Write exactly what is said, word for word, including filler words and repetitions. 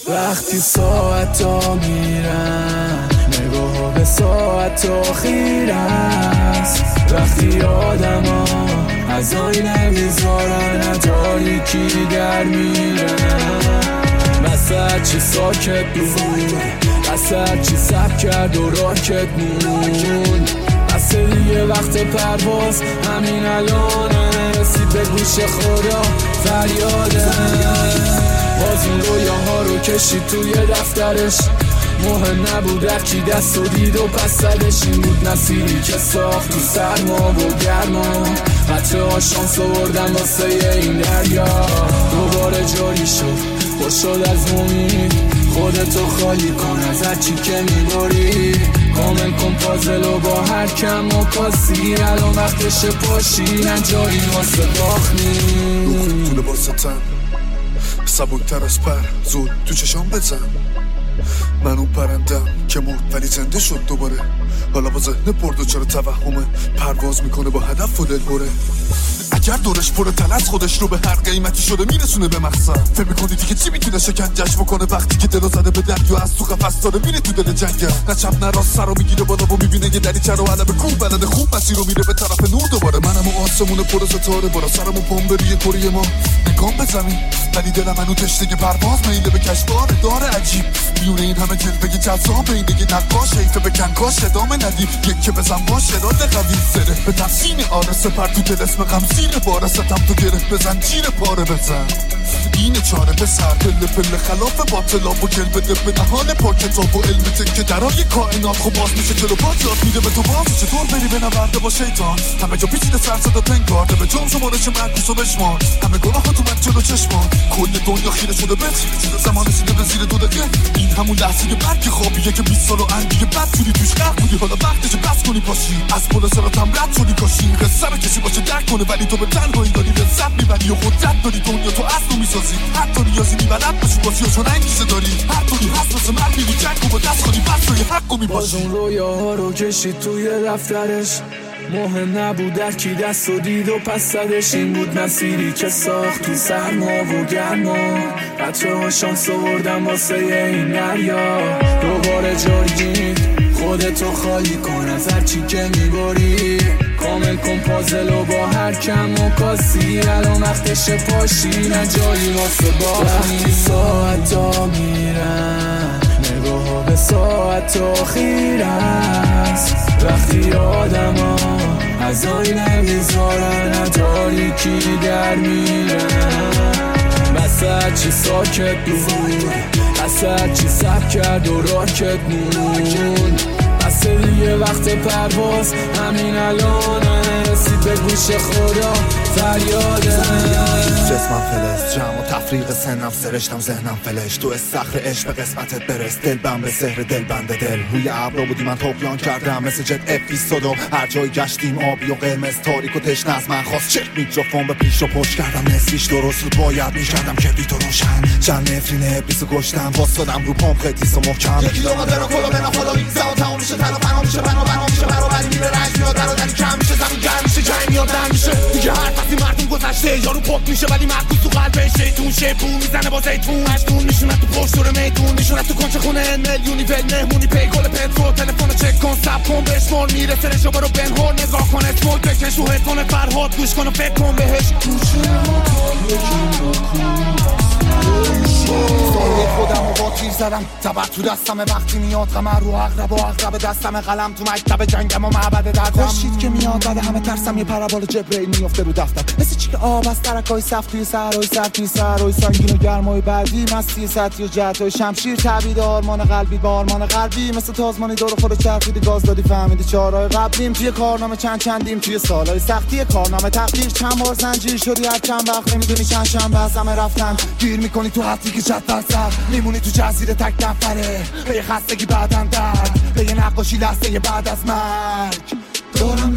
وقتی ساعت ها میرن نگاه به ساعت ها خیره است، وقتی آدم ها از آینه میذارن تاریکی در میرن، وسط چی ساکت بود، وسط چی سب کرد و راکت مون، بسه دیگه وقت پرواز همین الانه، رسید به گوش خدا فریاده، باز این رویاها رو کشید توی دفترش، مهم نبود رکی دست و دید و پس زدش، این بود مسیری که ساخت تو سرما و گرما، قطره ها شانس آوردن واسه این دریا، دوباره جاری شد خوش شد از امید، خودتو خالی کن از هرچی که میباری، کامل کن پازل و با هر کم و کاسی، الان وقتش پاشی نجایی واسه باخنی، روح تو لباستم سبکتر از پر، زود تو چشام بزن، من اون پرندم که مرد ولی زنده شد دوباره، حالا با ذهن برد و چرا توهمه پرواز میکنه با هدف و دل بره، اگر دورش پر تلس خودش رو به هر قیمتی شده میرسونه به مقصد، فکر میکنی دیگه چی میتونه شکنجش بکنه وقتی که دلو زده به دریا از تو قفس داره میره تو دل جنگل، نه چپ نه راست سرو میگیره بالا و میبینه یه دریچه رو علب کوه بلده خوب مسیر رو میره به طرف نور دوباره، منم و آسمون پر ستاره بالا سرمون پمبری کره ما نگام به زمین، ولی دلم منو تشنه پرواز میله به کشفاره داره عجیب، میونه این همه جلوه جذاب این دیگه نقاش حیفه به کنکاش ادامه ندی، یک که بزن باشه راده قوی سره به تفسین آره سپر تو دل اسم غم زیر باره ستم تو گره بزن جیر پاره بزن، اینه چاره به سر پله پله خلاف باطلاب و گل بده به نهان پا کتاب و علم که درای کائنات خب باز میشه چلو باز یاد میده به تو باز چطور بری به نورده با شیطان، همه جا پیچیده سر صدا پنگارده به جام شمارش معکوس و بشمان، همه گناه ها تو من جلو چشمان، کل دنیا خیره شده به زمان رسیده به زیر دو دقیقه، این همون لحظه که برگ خوابیه که بیست سال و اندیگه بد شدی توش غرق بودی، حالا وقتشه بس کنی پاشی از پل سراتم رد شدی کاشی، قصه رو کسی باشه درک کنه ولی تو به تنهایی داری لذت میبری و قدرت داری دنیا تو اصل میسازی، حتی نیازی نیولد بشی بازی و چون انگیزه داری، هر طوری هست مثل من میری جنگ و با دست کنی بس روی حق و میباشی، باز اون رویاها رو کشید توی دفترش، مهم نبود در کی دست و دید و پس زدش، این بود مسیری که ساخت تو سرما و گرما، قطره ها شانس آوردن واسه این دریا، دوباره جاری خودتو خالی کن از هرچی که میباری، کامل کن پازل و با هر کم و کاسی، الان وقتش پاشی نجایی واسه باخنی، وقتی ساعت ها میرن نگاه به ساعت ها خیره است، وقتی آدم ها از آینه میذارن تاریکی در میرن، وسط چی ساکت بود، وسط چی سب کرد و راکت مون، بسه دیگه وقت پرواز همین الانه، رسید به گوش خدا فریاده، جسمم فلز جمع و تفریق سنم سرشتم ذهنم فلش، تو استخر عشق به قسمتت برس، دل بم به سحر دل بنده دل، روی ابرا بودی من طغیان کردم مثل جت اپیزودو، هر جای گشتیم آبی و قرمز تاریک و تشنه از من خواست، چک میکروفون به پیش و پشت کردم نصفیش درست رو باید میکردم کبریت و روشن، چند نفرین ابلیس و گشتم واسدم رو پمپ خدیس و محکم، یکی دو ما برو کلا بنا خدایی زمان تمام میشه تنها پناه میشه بنا بنا میشه برابری میره رنج میاد برادری کم میشه زمین گرم میشه جنگ میاد دم میشه دیگه هر وقتی مردم گذشته یارو پاک میشه ولی محبوس تو قلبش شیطون شیپون میزنه با زیتون اشتون میشونه تو پشت دور میدون میشونه تو کنچه خونه میلیونی ول مهمونی پی گل پترو تلفن چک کن ساب کن بهش مول میرسه رشو برو بنهور نگاه کن اسمول بکش رو هدفون فرهاد گوش کن و فکر کن بهش سایه خودم و با تیر زدم تبر تو دستم وقتی میاد قمر رو عقرب و عقرب دستم قلم تو مکتب جنگم و معبد دردم خوشید که میاد بعد همه ترسم یه پرابال جبرئیل میفته رو دفتر مثل چی که آب از ترکای صف توی سرای سر توی سرای سنگین و گرمای بعدی مستی سطحی و جهتای شمشیر تعبید آرمان قلبی با آرمان قلبی مثل تازمانی دور خود چرخیدی گاز دادی فهمیدی چهارای قبلیم توی کارنامه چند چندیم توی سالای سختی کارنامه تقدیر چند بار زنجیر شدی هر چند وقت نمیدونی چند شنبه از همه رفتن گیر میکنی تو حتی که جد در سر میمونی تو جزیره تک نفره به یه خستگی بعدم درد به یه نقاشی لحظه بعد از مرگ دارم